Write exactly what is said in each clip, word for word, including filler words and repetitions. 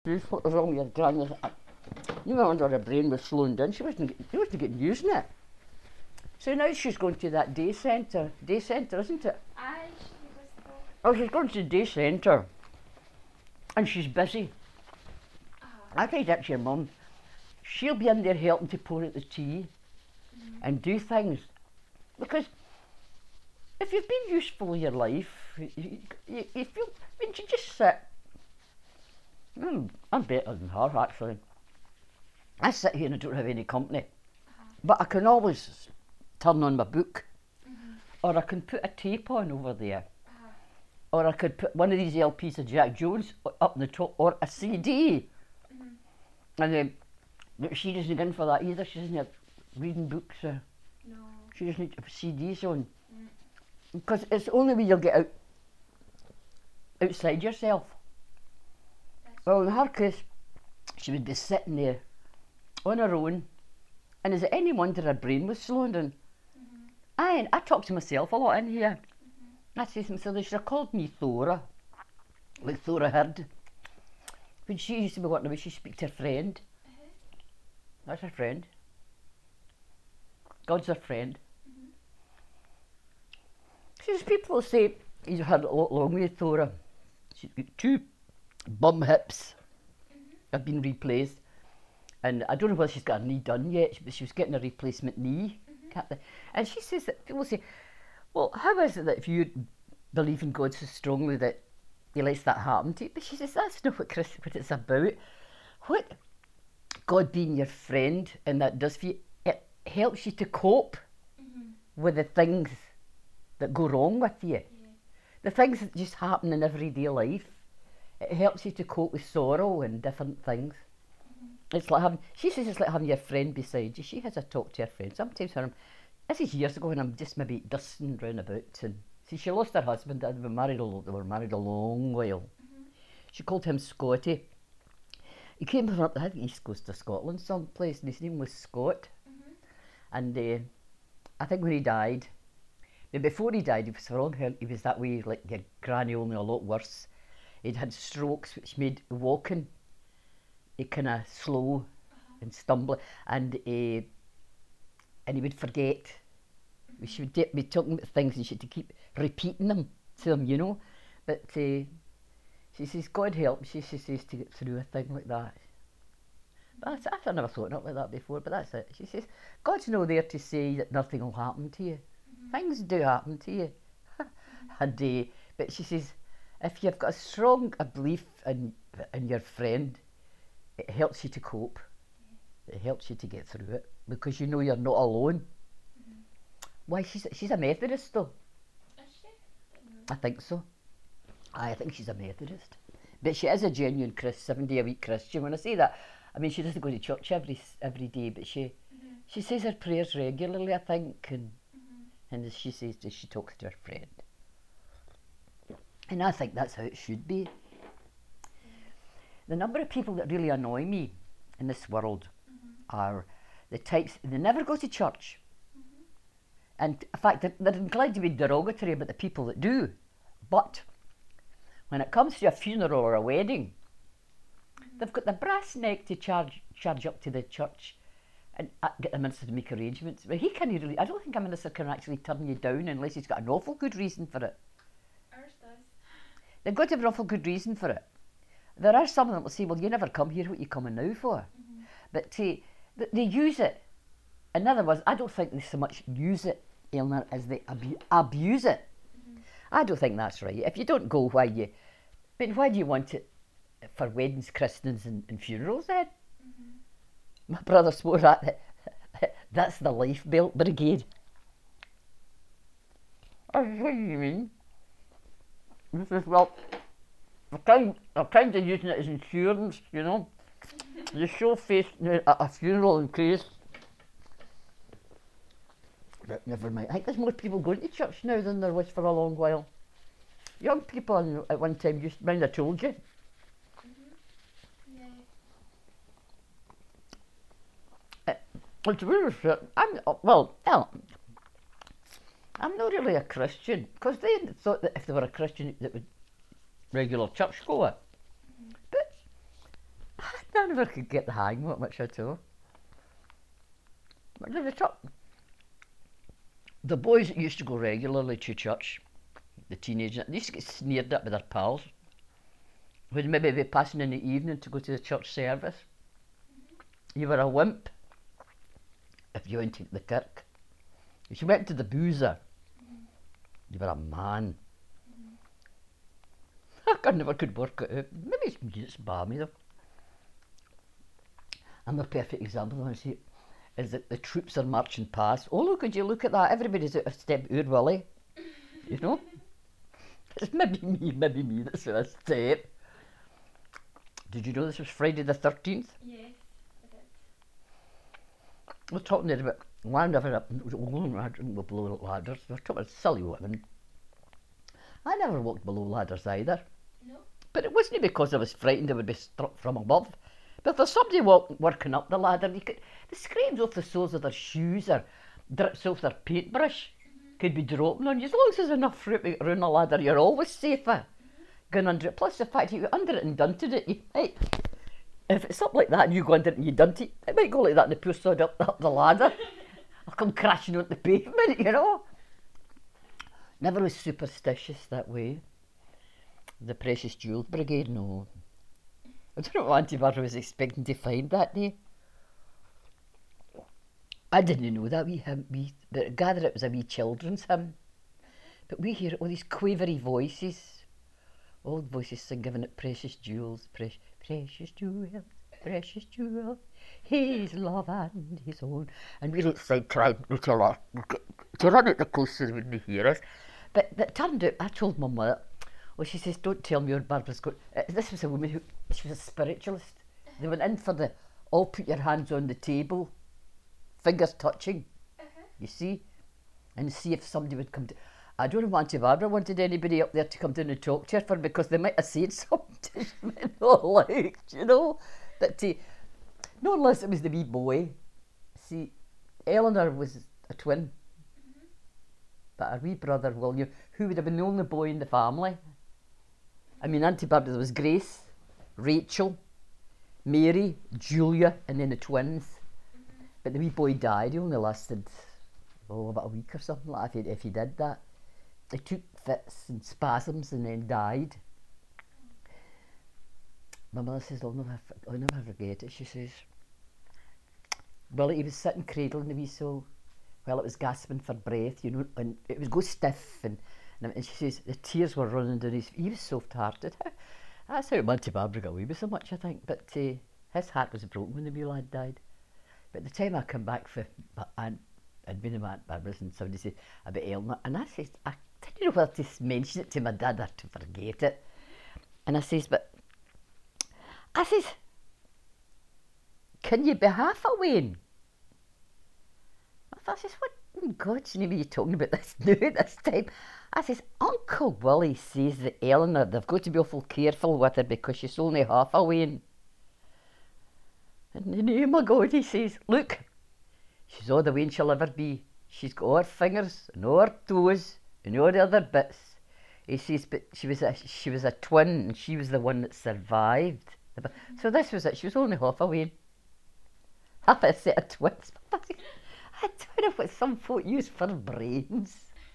She's what was wrong with your granny? You remember her brain was slowing down. She wasn't, she wasn't getting using it. So now she's going to that day centre. Day centre, isn't it? Aye, she was there. Oh, she's going to the day centre. And she's busy. Uh-huh. I think that's your mum. She'll be in there helping to pour out the tea Mm-hmm. and do things. Because if you've been useful in your life, you, you, you feel, I mean, you just sit. Mm, I'm better than her, actually. I sit here and I don't have any company. Uh-huh. But I can always turn on my book, Mm-hmm. or I can put a tape on over there, Uh-huh. or I could put one of these L Ps of Jack Jones up in the top, or a C D. Mm-hmm. And um, but she doesn't go in for that either. She doesn't reading books. Uh, No. she doesn't have C Ds on. Mm. Because it's only when you'll get out outside yourself. That's Well, in her case, she would be sitting there on her own, and is it any wonder her brain was slowing down? Mm-hmm. Aye, and I talk to myself a lot in here. Mm-hmm. I say to myself, they should have called me Thora, like Thora Hird. When she used to be working away, she speak to her friend. Uh-huh. That's her friend. God's her friend. Mm-hmm. See, there's people who say, he's had a lot long with Thora. She's got two bum hips Mm-hmm. have been replaced. And I don't know whether she's got her knee done yet, but she was getting a replacement knee. Mm-hmm. Can't they? And she says that people say, well, how is it that if you believe in God so strongly that he lets that happen to you? But she says, that's not what, Chris, what it's about. What God being your friend and that does for you, it helps you to cope Mm-hmm. with the things that go wrong with you. Yeah. The things that just happen in everyday life. It helps you to cope with sorrow and different things. Mm-hmm. It's like having, she says it's like having your friend beside you. She has a talk to her friend. Sometimes when I'm, this is years ago when I'm just maybe dusting round about, and see, she lost her husband. They'd been married a lo- they were married a long while. Mm-hmm. She called him Scotty. He came from up the I think east coast of Scotland someplace, and his name was Scott. Mm-hmm. And uh, I think when he died, but before he died, he was wrong. He was that way, like your granny, only a lot worse. He'd had strokes, which made walking a kind of slow Uh-huh. and stumbling, and uh, and he would forget. Mm-hmm. She would be talking about things, and she had to keep repeating them to him, you know. But uh, she says, God help, she, she says, to get through a thing like that. But that's, I've never thought of it like that before, but that's it. She says, God's not there to say that nothing will happen to you. Mm-hmm. Things do happen to you. And, uh, but she says, if you've got a strong a belief in, in your friend, it helps you to cope. It helps you to get through it because you know you're not alone. Mm-hmm. Why, she's, she's a Methodist though. Is she? I think so. I think she's a Methodist. But she is a genuine Christ, seven day a week Christian. When I say that, I mean she doesn't go to church every every day, but she Mm-hmm. she says her prayers regularly, I think, and Mm-hmm. and as she says, that she talks to her friend. And I think that's how it should be. The number of people that really annoy me in this world Mm-hmm. are the types, they never go to church. Mm-hmm. And in fact, they're, they're inclined to be derogatory about the people that do. But when it comes to a funeral or a wedding, Mm-hmm. they've got the brass neck to charge charge up to the church and uh, get the minister to make arrangements. But he can't really, I don't think a minister can actually turn you down unless he's got an awful good reason for it. Ours does. They've got to have an awful good reason for it. There are some that will say, well, you never come here, what are you coming now for? Mm-hmm. But uh, th- they use it. In other words, I don't think they so much use it, Eleanor, as they abu- abuse it. Mm-hmm. I don't think that's right. If you don't go, why you... But why do you want it for weddings, christenings and, and funerals then? Mm-hmm. My brother swore at it. That's the lifebelt brigade. Oh, what do you mean? He says, well, I'm kind, I'm kind of using it as insurance, you know. You show face at a funeral in case. But never mind. I think there's more people going to church now than there was for a long while. Young people in- at one time used to mind, I told you. Mm-hmm. Yeah. Well, to be honest, with you, I'm, uh, well, well, I'm not really a Christian, because they thought that if they were a Christian, that would regular churchgoer. Mm-hmm. But I never could get the hang of it much at all. But the, top, the boys that used to go regularly to church, the teenagers, they used to get sneered at by their pals. Would maybe be passing in the evening to go to the church service. You were a wimp if you went to the kirk. If you went to the boozer, you were a man. I never could work it out. Maybe it's me, it's balmy though. And the perfect example I see is that the troops are marching past. Oh look, could you look at that? Everybody's out of step with Willie. You know? It's maybe me, maybe me that's out of step. Did you know this was Friday the thirteenth? Yes, I did. We're talking there about land over up below ladders. We're talking about silly women. I never walked below ladders either. No. But it wasn't because I was frightened I would be struck from above. But if there's somebody walk, working up the ladder, you could, the scrapes off the soles of their shoes or drips off their paintbrush mm-hmm. could be dropping on you. As long as there's enough fruit around the ladder, you're always safer. Going under it. Plus the fact you go under it and dunted it, you might, if it's up like that and you go under it and you dunt it, it might go like that and the poor sod up, up the ladder. I'll come crashing onto the pavement, you know. Never was superstitious that way. The Precious Jewels Brigade, no. I don't know what Auntie Barbara was expecting to find that day. I didn't know that wee hymn, we, but I gather it was a wee children's hymn. But we hear all these quavery voices. Old voices sing, giving it precious jewels, pre- precious jewels, precious jewels, his love and his own. And we're outside trying to run it the close so they wouldn't hear us. But, but it turned out, I told my mother, well, she says, don't tell me your Barbara's got... Uh, this was a woman who, she was a spiritualist. They went in for the, all put your hands on the table, fingers touching, uh-huh. you see, and see if somebody would come to... I don't know if Auntie Barbara wanted anybody up there to come down and talk to her for because they might have said something she might not like, you know. But to, not unless it was the wee boy. See, Eleanor was a twin, mm-hmm. but her wee brother William, who would have been the only boy in the family. I mean, Auntie Barbara, there was Grace, Rachel, Mary, Julia, and then the twins. Mm-hmm. But the wee boy died. He only lasted, oh, about a week or something like that, if he, if he did that. He took fits and spasms and then died. My mother says, I'll never, I'll never forget it. She says, well, he was sitting cradling the wee soul while it was gasping for breath, you know, and it would go stiff. And, and she says, the tears were running down his... He was soft-hearted. That's how Auntie Barbara got away with so much, I think. But uh, his heart was broken when the wee lad died. But the time I come back for Aunt, I'd been in Aunt Barbara's and somebody said about Eleanor, and I says, I didn't know whether to mention it to my dad or to forget it. And I says, but, I says, can you be half a Wayne? I says, what in God's name are you talking about this now at this time? I says, Uncle Willie says that Eleanor, they've got to be awful careful with her because she's only half a Wayne. And the name of God, he says, look, she's all the Wayne she'll ever be. She's got all her fingers and all her toes and all the other bits. He says, but she was a, she was a twin and she was the one that survived. So this was it, she was only half a Wayne. Half a set of twins. I don't know what some folk use for brains.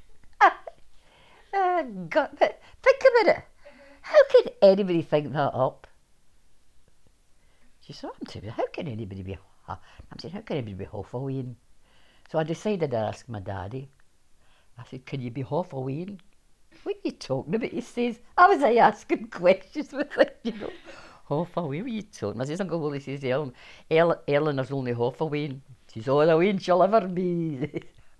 uh, God, but think about it. How could anybody think that up? She said, I'm telling you, how can anybody be, I'm saying, how can anybody be half a Wayne? So I decided to ask my daddy. I said, can you be half a Wayne? What are you talking about? He says, I was like, asking questions with him, you know. Half a Wayne, what are you talking? I says, Uncle Willie says, Ellen, Ellen, Eleanor's only half a Wayne. She's all the Wayne she'll ever be.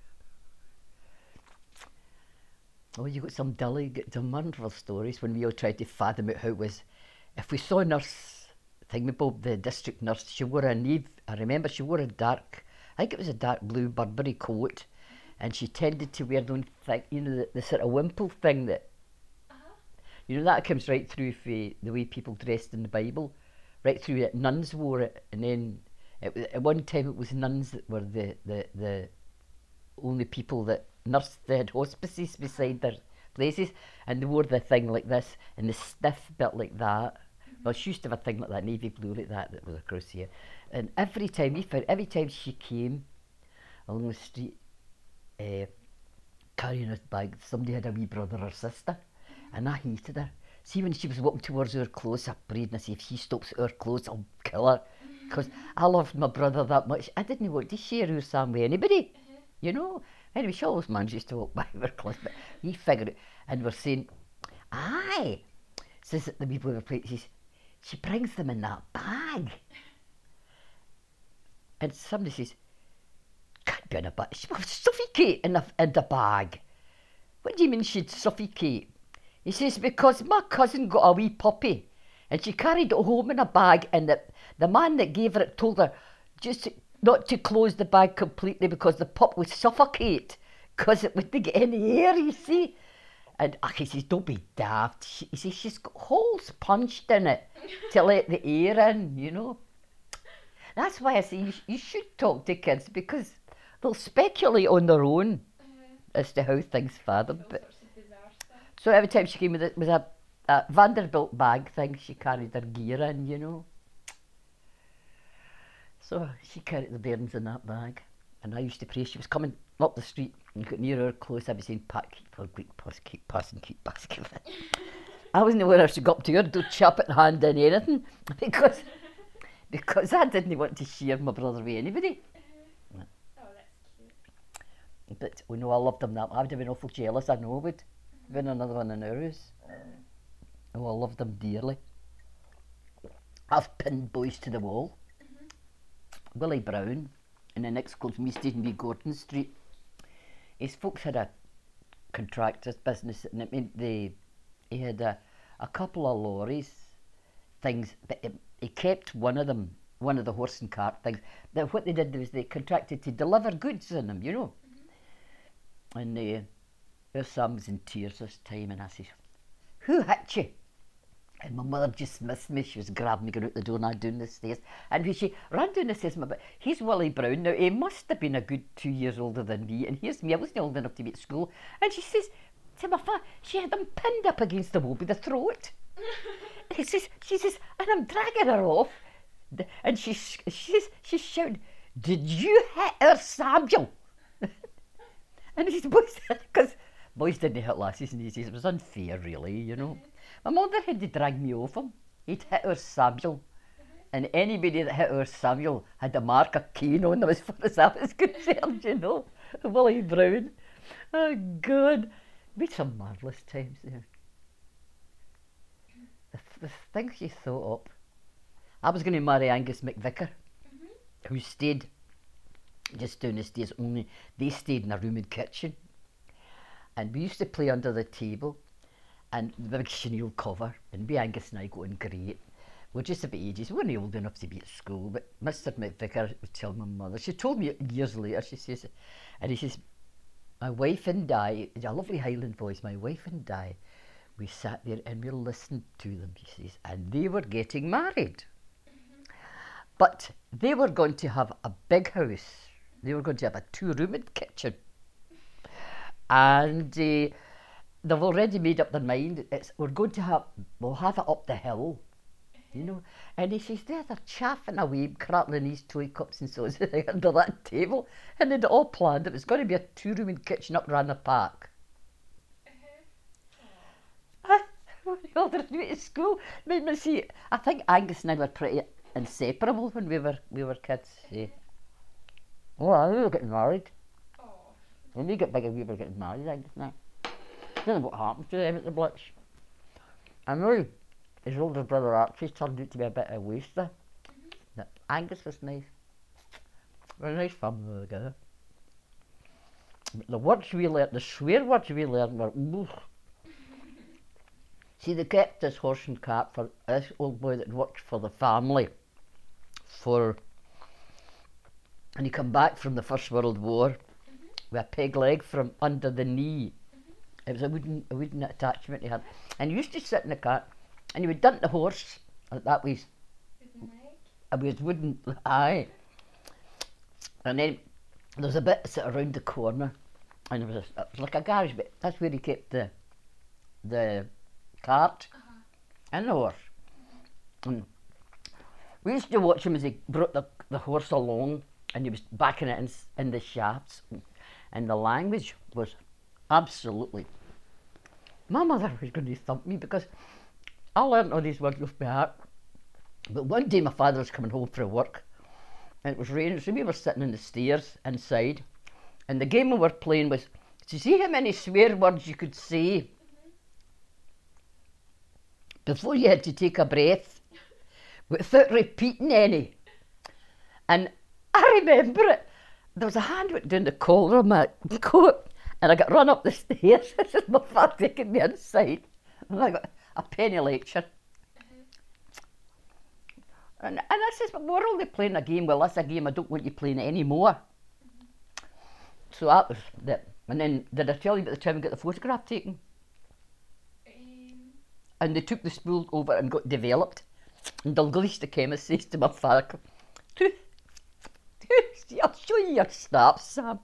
Oh, you got some dully, got some wonderful stories when we all tried to fathom out how it was. If we saw Nurse Thingamabob, the district nurse, she wore a navy, I remember she wore a dark, I think it was a dark blue Burberry coat, and she tended to wear the thing, you know, the, the sort of wimple thing that, uh-huh. you know, that comes right through for the way people dressed in the Bible, right through it. Nuns wore it, and then it, at one time it was nuns that were the, the, the only people that nursed. They had hospices beside their places, and they wore the thing like this, and the stiff bit like that, Well, she used to have a thing like that, navy blue like that, that was across here. And every time we found, every time she came along the street, uh, carrying a bag, somebody had a wee brother or sister, and I hated her. See, when she was walking towards our clothes, I prayed and I said, if she stops at our clothes, I'll kill her. Because I loved my brother that much. I didn't want to share our Sam with anybody, Uh-huh. you know. Anyway, she always manages to walk by our clothes, but he figured it. And we're saying, aye, says that the wee boy were playing, says, she brings them in that bag. And somebody says, can't be in a bag. She will suffocate in, a, in the bag. What do you mean she'd suffocate? He says, because my cousin got a wee puppy and she carried it home in a bag, and the, the man that gave her it told her just to, not to close the bag completely because the pup would suffocate because it wouldn't get any air, you see. And uh, he says, don't be daft. She, he says, she's got holes punched in it to let the air in, you know. That's why I say you, you should talk to kids, because they'll speculate on their own Uh-huh. as to how things fathom. All But sorts of bizarre stuff. so every time she came with, it, with a, a Vanderbilt bag thing, she carried her gear in, you know. So she carried the bairns in that bag. And I used to pray. She was coming up the street and got near her close. I'd be saying, Pat, keep her, keep pass, keep passing, keep passing. I wasn't aware if she got up to her, don't chap it hand in anything. Because because I didn't want to share my brother with anybody. Uh-huh. Oh, that's cute. But we know I loved him that. I would have been awful jealous, I know I would. Been another one in ours. Oh, I loved them dearly. I've pinned boys to the wall. Mm-hmm. Willie Brown, in the next close me stayed in wee Gordon Street. His folks had a contractor's business, and it meant they he had a, a couple of lorries, things, but he, he kept one of them, one of the horse and cart things. That what they did was they contracted to deliver goods in them, you know. Mm-hmm. And uh, their son was in tears this time, and I says, who hit you? And my mother just missed me. She was grabbing me going out the door and I down the stairs. And when she ran down the stairs, my, he's Willie Brown. Now, he must have been a good two years older than me. And here's me, I wasn't old enough to be at school. And she says to my father, she had him pinned up against the wall by the throat. He says, she says, and I'm dragging her off. And she, she says, she's shouting, did you hit her, Samuel? And he says, boys, because boys didn't hit lassies, and he says, it was unfair, really, you know. My mother had to drag me off him. He'd hit her Samuel. And anybody that hit her Samuel had a mark of cane on them as far as I was concerned, you know. Willie Brown. Oh, God. We had some marvellous times there. The, the things you thought up. I was going to marry Angus McVicker, Mm-hmm. who stayed just down the stairs, only they stayed in a room and kitchen. And we used to play under the table, and the big chenille cover, and we, Angus and I, got on great. We're just about ages. We weren't old enough to be at school, but Mister McVicker was telling my mother. She told me years later, she says, and he says, my wife and I, a lovely Highland voice, my wife and I, we sat there and we listened to them, he says, and they were getting married. Mm-hmm. But they were going to have a big house. They were going to have a two-roomed kitchen. And uh, they've already made up their mind. It's, we're going to have, we'll have it up the hill, you know. And he says, there they're chaffing away, crackling these toy cups and so on under that table. And they'd all planned it was going to be a two-roomed kitchen up round the park. Uh-huh. When we all went to school, made me see, I think Angus and I were pretty inseparable when we were we were kids. Eh? Well, we were getting married. Oh. When we got bigger, we were getting married, Angus and I. I don't know what happened to them at the Blitz. I know his older brother Archie turned out to be a bit of a waster. Mm-hmm. Angus was nice. We're a nice family together. But the words we learned, the swear words we learned were oof. See, they kept this horse and cart for this old boy that worked for the family for, and he come back from the First World War Mm-hmm. with a peg leg from under the knee. Mm-hmm. It was a wooden, a wooden attachment he had. And he used to sit in the cart and he would dump the horse, and that was, With an egg. it was wooden, aye. And then there was a bit sort of around the corner, and it was, a, it was like a garage, but that's where he kept the, the cart Uh-huh. and the horse. And we used to watch him as he brought the, the horse along and he was backing it in, in the shafts. And the language was absolutely... My mother was going to thump me because I learnt all these words off by heart. But one day my father was coming home from work and it was raining, so we were sitting on the stairs inside, and the game we were playing was to see how many swear words you could say before you had to take a breath without repeating any. And I remember it. There was a hand went down the collar of my coat and I got run up the stairs. This is my father taking me inside. And I got a penny lecture. And, and I says, but we're only playing a game. Well, that's a game, I don't want you playing it anymore. Mm-hmm. So that was it. And then, did I tell you about the time we got the photograph taken? Um. And they took the spool over and got developed. And Dalglish, the chemist, says to my father, I'll show you your snaps, Sam.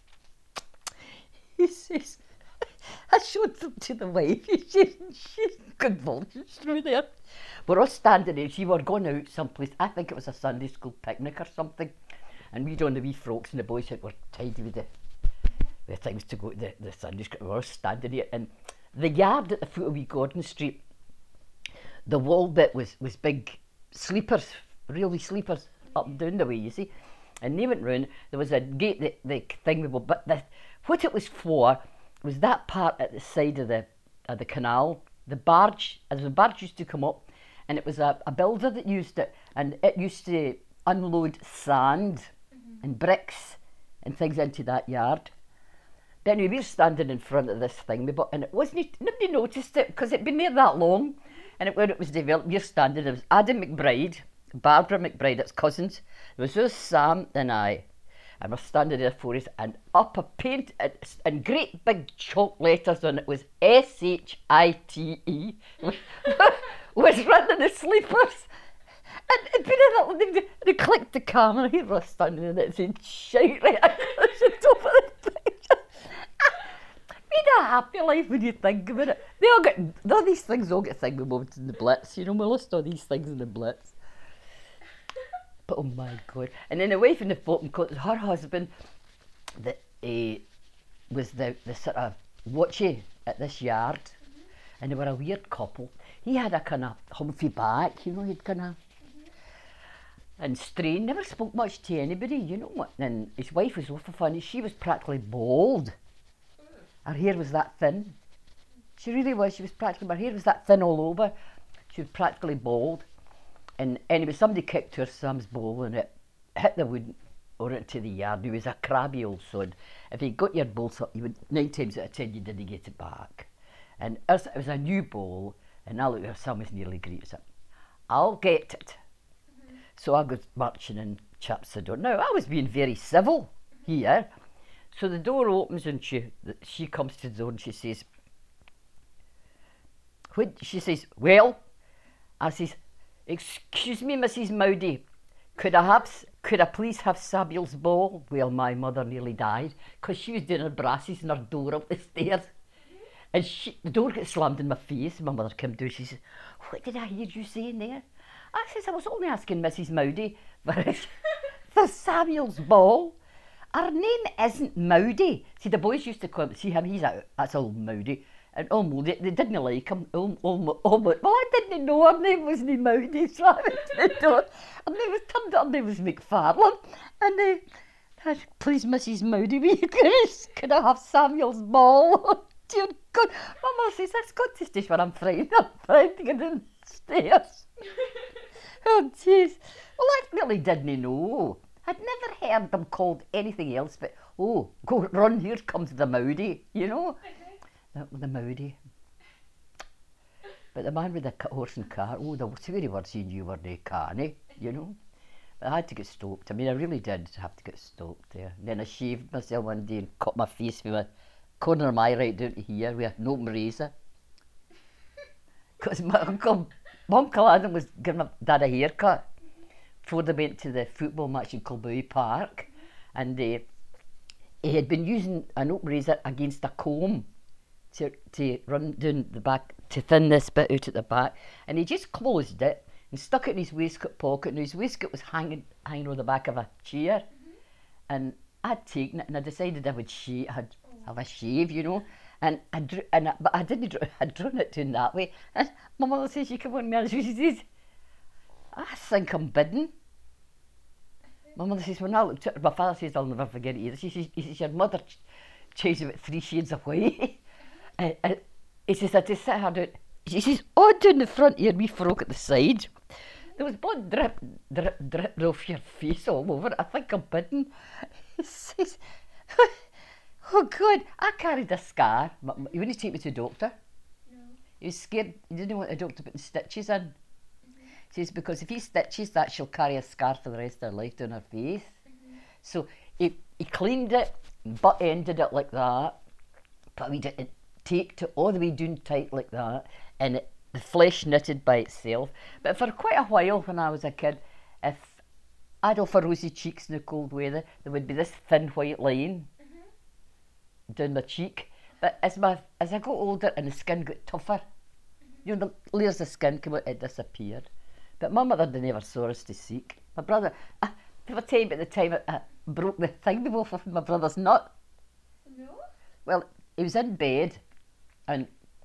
He says, I showed them to the wife. She's, she's convulsions through there. We're all standing there. She were going out someplace. I think it was a Sunday school picnic or something. And we'd on the wee frocks and the boys had were tidy with the, the things to go to the, the Sunday school. We were all standing here. And the yard at the foot of wee Gordon Street, the wall bit was, was big sleepers, really sleepers, up and down the way, you see. And they went round. There was a gate, the, the thing, but the, what it was for was that part at the side of the of the canal. The barge, as the barge used to come up, and it was a, a builder that used it, and it used to unload sand mm-hmm. and bricks and things into that yard. Then we were standing in front of this thing, but and it wasn't, nobody noticed it because it'd been there that long. And it, when it was developed, we were standing, there was Adam McBride, Barbara McBride, its cousins. There was just Sam and I. And we're standing there for us, and up a paint, and, and great big chalk letters on it was S H I T E, was written in the sleepers. And it'd been in that, they, they clicked the camera, here we're standing in it, saying, shite right across the top of the picture. Made a happy life when you think about it. They all get, all these things all get thing with moments in the Blitz, you know, we list all these things in the Blitz. But oh my God. And then the wife in the bottom coat, her husband, that uh, was the, the sort of watchy at this yard. Mm-hmm. And they were a weird couple. He had a kind of humpy back, you know, he'd kind of, mm-hmm. and strained, never spoke much to anybody, you know what. And his wife was awful funny, she was practically bald. Mm. Her hair was that thin. She really was, she was practically, her hair was that thin all over. She was practically bald. And anyway, somebody kicked her Sam's ball and it hit the wood or into the yard. He was a crabby old sod. If you got your ball, you would, nine times out of ten you didn't get it back. And it was a new ball, and I looked at her, Sam was nearly great. So, I'll get it. Mm-hmm. So I got marching and chaps the door. Now, I was being very civil mm-hmm. here. So the door opens and she she comes to the door and she says, when, she says, well, I says, excuse me, Missus Moody, could I have, could I please have Samuel's ball? Well, my mother nearly died because she was doing her brasses and her door up the stairs. And she, the door got slammed in my face. My mother came down, she says, what did I hear you saying there? I says, I was only asking Missus Moody for, for Samuel's ball. Her name isn't Moody. See, the boys used to call him, see him, he's a, that's old Moody. And oh, they, they didn't like him. Oh, oh, oh, well, I didn't know her name wasn't Moody, so I went to the door. And they was turned up, her name was McFarlane. And they said, please, Missus Moody, will you guys, could I have Samuel's ball? Dear God. My mother says, that's got to stay where I'm frightened. I'm frightened to get down the stairs. Oh, jeez. Well, I really didn't know. I'd never heard them called anything else but, oh, go run, here comes the Moody, you know? That was the Moody. But the man with the horse and cart, oh, the sweary words he knew were they canny, you know. But I had to get stopped. I mean, I really did have to get stopped there. And then I shaved myself one day and cut my face with a corner of my right down to here with an open razor. Because my uncle, my uncle Adam was giving my dad a haircut before they went to the football match in Kilbowie Park. And uh, he had been using an open razor against a comb to, to run down the back, to thin this bit out at the back, and he just closed it and stuck it in his waistcoat pocket, and his waistcoat was hanging hanging on the back of a chair. Mm-hmm. And I'd taken it, and I decided I would shave, I'd have a shave, you know. And I drew, and I, but I didn't draw, I'd drawn it down that way. And my mother says, "You come on, me," she says, "I think I'm bidding." My mother says, "When I looked at her," my father says, "I'll never forget it either." She says, he says, "Your mother ch- changed about three shades of white." and, and he says, "I just sit her down." She says, "Oh, down the front here, wee frock at the side. There was blood drip, drip, drip off your face all over it. I think I'm bidding." He says, "Oh God, I carried a scar." He wouldn't take me to the doctor. No. He was scared. He didn't want the doctor putting stitches in. Mm-hmm. He says, because if he stitches that, she'll carry a scar for the rest of her life down her face. Mm-hmm. So he, he cleaned it, butt ended it like that, but we did it, taped it all the way down tight like that, and it, the flesh knitted by itself. But for quite a while when I was a kid, if I'd offer rosy cheeks in the cold weather, there would be this thin white line mm-hmm. down my cheek. But as my as I got older and the skin got tougher, mm-hmm. you know, the layers of skin came out, it disappeared. But my mother never saw us to seek. My brother, I never tell you about the time I, I broke the thing off of my brother's nut. No? Well, he was in bed, and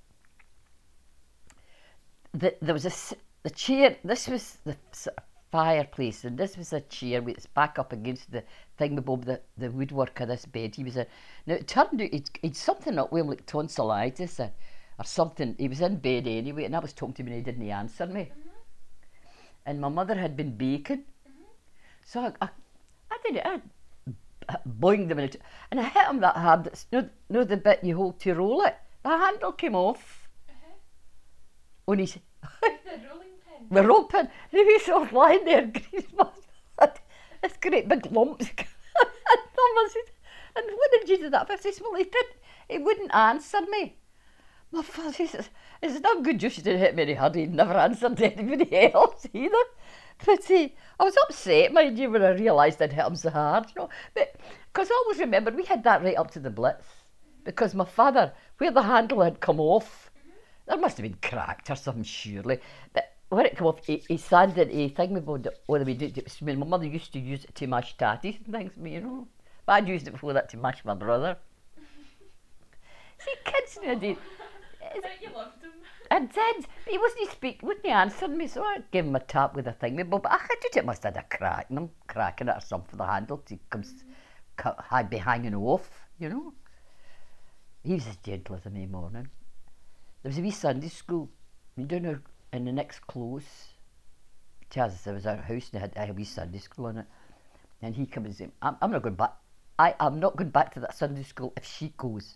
the, there was a the chair. This was the sort of fireplace, and this was a chair with its back up against the thingamabob, the, the woodwork of this bed. He was a now it turned out he'd, he'd something up with him like tonsillitis or, or something. He was in bed anyway, and I was talking to him and he didn't answer me. Mm-hmm. And my mother had been baking, mm-hmm. so I, I, I did it. I boinged him in it, and I hit him that hard. That's no, no the bit you hold to roll it. The handle came off. Uh-huh. On his the rolling pin. The rolling pin. And he was sort of lying there, this great big lumps. And said, "And what did you do that for?" I says, "Well, he did. He wouldn't answer me." My father says, "It's not good just you didn't hit me any hard. He never answered anybody else either." But uh, I was upset, mind you, when I realised I'd hit him so hard, you know. But because I always remember we had that right up to the Blitz, because my father, where the handle had come off, mm-hmm. there must have been cracked or something surely. But when it came off, he, he sanded a thing about it all the way down to it. My mother used to use it to mash tatties and things, you know. But I'd used it before that to mash my brother. See, kids nowadays. I bet you loved him. I did. He wasn't speak, wouldn't he answer me, so I gave him a tap with a thing. But I did it must have had a crack in him, cracking it or something for the handle to come mm-hmm. I'd be hanging off, you know. He was as gentle as a May morning. There was a wee Sunday school down there in the next close. Chaz, there was a house and they had a wee Sunday school in it. And he came and said, I'm, I'm not going back. I am not going back to that Sunday school if she goes.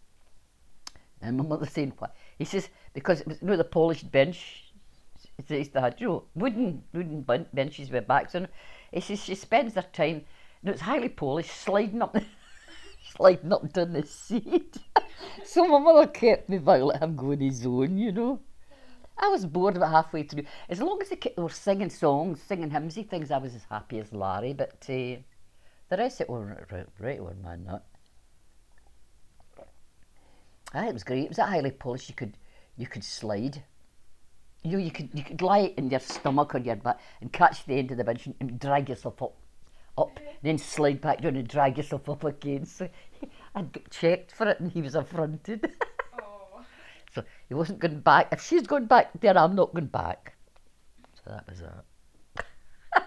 And my mother saying, "What?" He says, because it was, you know, the polished bench, they used to have, you know, wooden, wooden benches with backs on it. He says she spends her time, you know, it's highly polished, sliding up, sliding up down the seat. So my mother kept me by let him go on his own, you know. I was bored about halfway through. As long as they, kept, they were singing songs, singing hymnsy things, I was as happy as Larry. But uh, the rest of it were right, right on my nut. Aye, it was great. It was that highly polished. You could, you could slide. You know, you could, you could lie in your stomach or your back and catch the end of the bench and, and drag yourself up, up, mm-hmm. then slide back down and drag yourself up again. So I'd get checked for it, and he was affronted. Oh. So he wasn't going back. If she's going back there, I'm not going back. So that was that.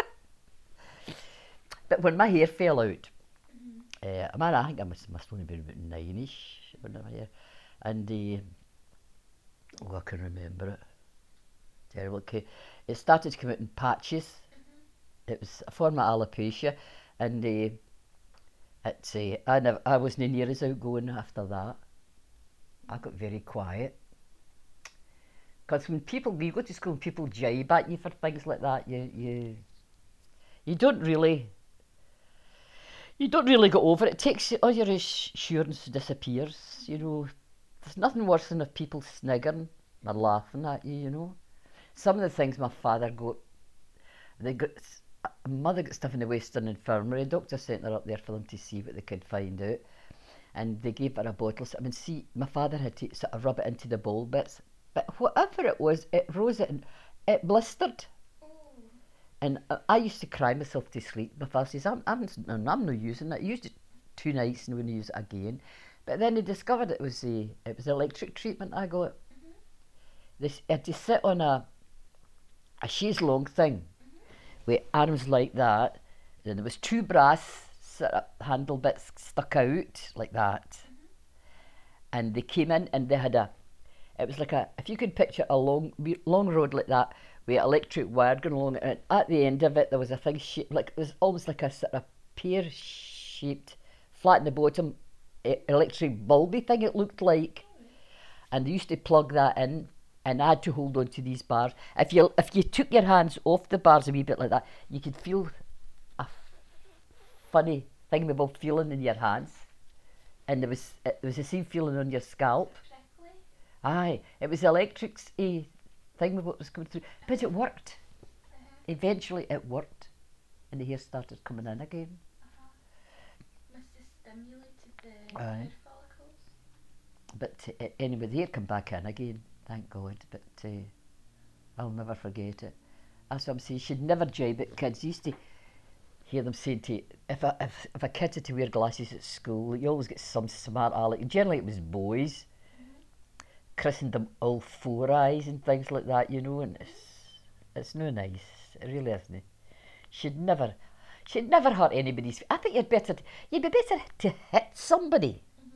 But when my hair fell out, mm-hmm. uh, man, I think I must must only been about nine-ish. Here. And uh, oh, I can remember it. Terrible. Okay. It started to come out in patches. Mm-hmm. It was a form of alopecia, and uh, it's uh, I never, I wasn't near as outgoing after that. I got very quiet. Because when people, you go to school and people jibe at you for things like that, you you you don't really. You don't really get over it. It takes all your assurance disappears. You know, there's nothing worse than if people sniggering or laughing at you. You know, some of the things my father got, they got. Mother got stuff in the Western Infirmary. A doctor sent her up there for them to see what they could find out, and they gave her a bottle. I mean, see, my father had to sort of rub it into the ball bits, but whatever it was, it rose it, and it blistered. Oh. And I, I used to cry myself to sleep. My father says, I'm, I'm, I'm not using it. I used it two nights and I'm going to use it again. But then he discovered it was the it was the electric treatment I got. Mm-hmm. This I had to sit on a a chaise long thing Mm-hmm. with arms like that, and there was two brass sit up handle bits stuck out like that. Mm-hmm. And they came in and they had a it was like a if you could picture a long long road like that with electric wire going along it, and at the end of it there was a thing shaped like it was almost like a sort of pear shaped flat in the bottom e- electric bulby thing it looked like. And they used to plug that in, and I had to hold on to these bars. If you if you took your hands off the bars a wee bit like that, you could feel a f- funny thingamabob feeling in your hands, and there was it was the same feeling on your scalp. Prickly. Aye, it was electric's eh, thingamabob was coming through, but it worked. Uh-huh. Eventually, it worked, and the hair started coming in again. Uh-huh. Must have stimulated the Aye. hair follicles. But uh, anyway, the hair come back in again, thank God. But uh, I'll never forget it. That's what I'm saying. She'd never jibe at kids. You used to hear them saying to you, if a, if, if a kid had to wear glasses at school, you always get some smart aleck. Generally, it was boys. Mm-hmm. Christened them all four eyes and things like that, you know. And it's it's no nice. It really isn't. She'd never, she'd never hurt anybody's. I think you'd better, you'd be better to hit somebody Mm-hmm.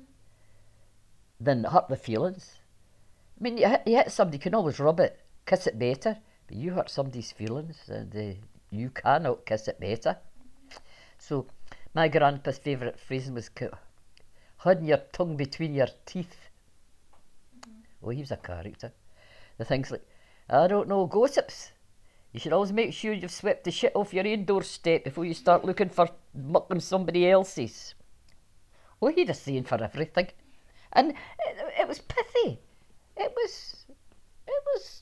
than hurt the feelings. I mean, you hit, you hit somebody, you can always rub it, kiss it better, but you hurt somebody's feelings and uh, you cannot kiss it better. So, my grandpa's favourite phrase was holding your tongue between your teeth. Mm-hmm. Oh, he was a character. The things like, I don't know, gossips. You should always make sure you've swept the shit off your own doorstep before you start looking for muck on somebody else's. Oh, he had a saying for everything. And it, it was pithy. It was, it was,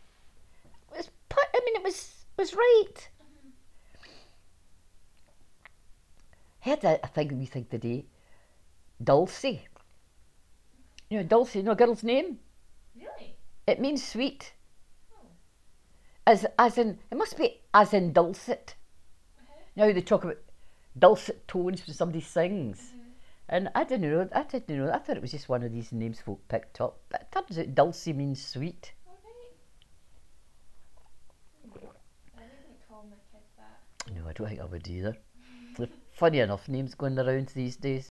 it was, pi- I mean, it was, was right. Mm-hmm. Heard a, a thing we think today, Dulcie. You know, Dulcie, you know a girl's name? Really? It means sweet. Oh. As, as in, it must be as in dulcet. Uh-huh. Now they talk about dulcet tones when somebody sings. Mm-hmm. And I didn't know, I didn't know, I thought it was just one of these names folk picked up. But it turns out Dulcie means sweet. All right. I wouldn't call my kid that. No, I don't think I would either. Funny enough names going around these days.